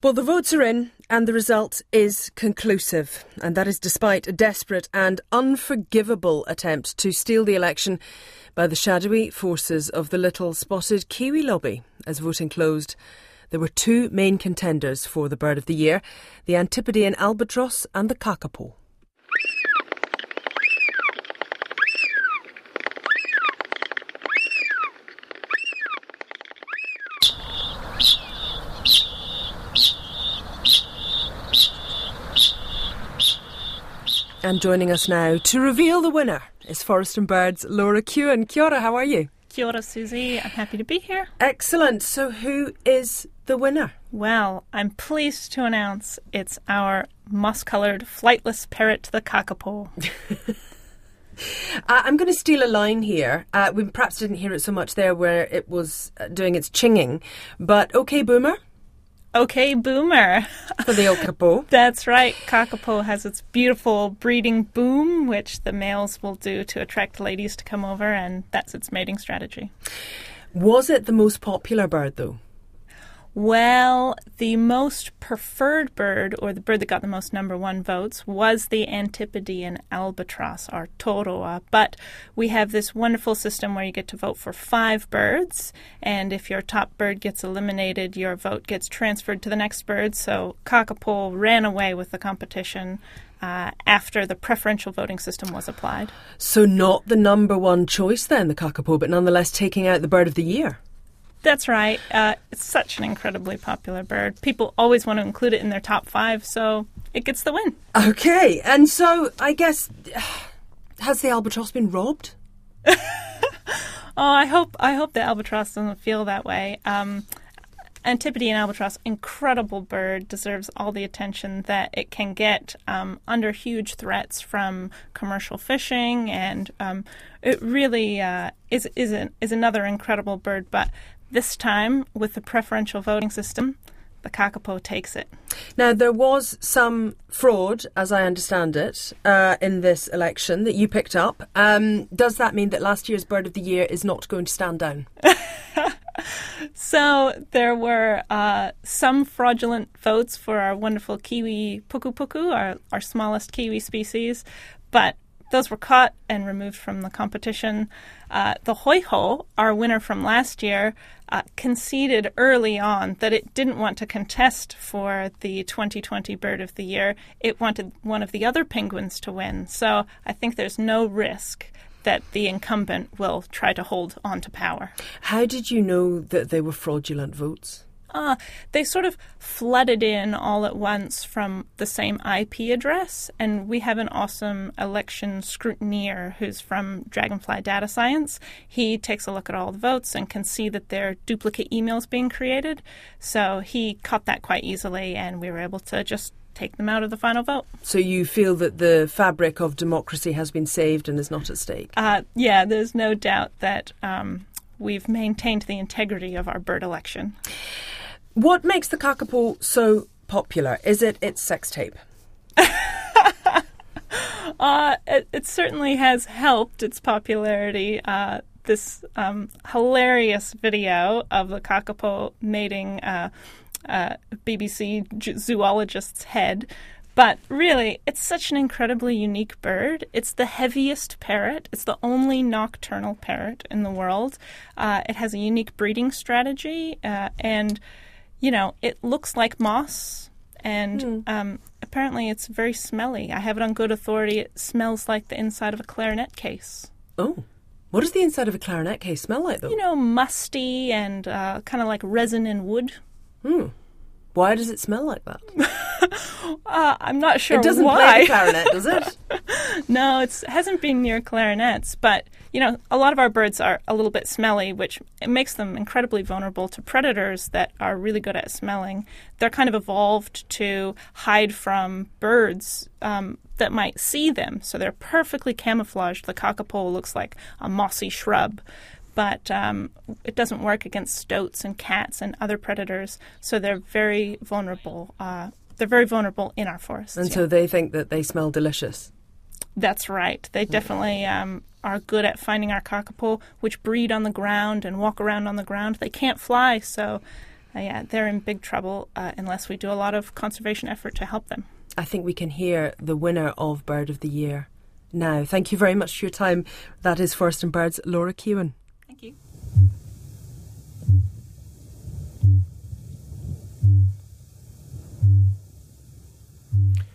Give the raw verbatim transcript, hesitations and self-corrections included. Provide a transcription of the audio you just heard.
Well, the votes are in and the result is conclusive, and that is despite a desperate and unforgivable attempt to steal the election by the shadowy forces of the little spotted Kiwi lobby. As voting closed, there were two main contenders for the Bird of the Year, the Antipodean albatross and the kakapo. And joining us now to reveal the winner is Forest and Birds' Laura Kewen. Kia ora, how are you? Kia ora, Susie. I'm happy to be here. Excellent. So who is the winner? Well, I'm pleased to announce it's our moss-coloured flightless parrot, the kakapo. uh, I'm going to steal a line here. Uh, we perhaps didn't hear it so much there where it was uh, doing its chinging. But OK Boomer? OK Boomer. For the old kakapo. That's right. Kakapo has its beautiful breeding boom, which the males will do to attract ladies to come over, and that's its mating strategy. Was it the most popular bird, though? Well, the most preferred bird, or the bird that got the most number one votes, was the Antipodean albatross, or toroa. But we have this wonderful system where you get to vote for five birds, and if your top bird gets eliminated, your vote gets transferred to the next bird. So kakapo ran away with the competition uh, after the preferential voting system was applied. So not the number one choice then, the kakapo, but nonetheless taking out the Bird of the Year. That's right. Uh, it's such an incredibly popular bird. People always want to include it in their top five, so it gets the win. Okay, and so I guess, has the albatross been robbed? oh, I hope I hope the albatross doesn't feel that way. Um, Antipodean albatross, incredible bird, deserves all the attention that it can get um, under huge threats from commercial fishing, and um, it really uh, is is, an, is another incredible bird, but this time, with the preferential voting system, the kakapo takes it. Now, there was some fraud, as I understand it, uh, in this election that you picked up. Um, does that mean that last year's Bird of the Year is not going to stand down? So there were uh, some fraudulent votes for our wonderful kiwi puku puku, our, our smallest kiwi species, but those were caught and removed from the competition. Uh, the hoiho, our winner from last year, uh, conceded early on that it didn't want to contest for the twenty twenty Bird of the Year. It wanted one of the other penguins to win. So I think there's no risk that the incumbent will try to hold on to power. How did you know that they were fraudulent votes? Uh, they sort of flooded in all at once from the same I P address, and we have an awesome election scrutineer who's from Dragonfly Data Science. He takes a look at all the votes and can see that there are duplicate emails being created, so he caught that quite easily, and we were able to just take them out of the final vote. So you feel that the fabric of democracy has been saved and is not at stake? Uh, yeah, there's no doubt that um, we've maintained the integrity of our bird election. What makes the kakapo so popular? Is it its sex tape? uh, it, it certainly has helped its popularity. Uh, this um, hilarious video of the kakapo mating uh, uh, B B C zoologist's head. But really, it's such an incredibly unique bird. It's the heaviest parrot. It's the only nocturnal parrot in the world. Uh, it has a unique breeding strategy, uh, and you know, it looks like moss, and mm. um, apparently it's very smelly. I have it on good authority. It smells like the inside of a clarinet case. Oh. What does the inside of a clarinet case smell like, though? You know, musty and uh, kind of like resin and wood. Hmm. Why does it smell like that? uh, I'm not sure why. It doesn't why. play the clarinet, does it? No, it hasn't been near clarinets, but, you know, a lot of our birds are a little bit smelly, which it makes them incredibly vulnerable to predators that are really good at smelling. They're kind of evolved to hide from birds um, that might see them, so they're perfectly camouflaged. The kakapo looks like a mossy shrub. But um, it doesn't work against stoats and cats and other predators, so they're very vulnerable. Uh, they're very vulnerable in our forests. And yeah. so they think that they smell delicious. That's right. They definitely um, are good at finding our kakapo, which breed on the ground and walk around on the ground. They can't fly, so uh, yeah, they're in big trouble uh, unless we do a lot of conservation effort to help them. I think we can hear the winner of Bird of the Year now. Thank you very much for your time. That is Forest and Birds' Laura Keown. Thank you.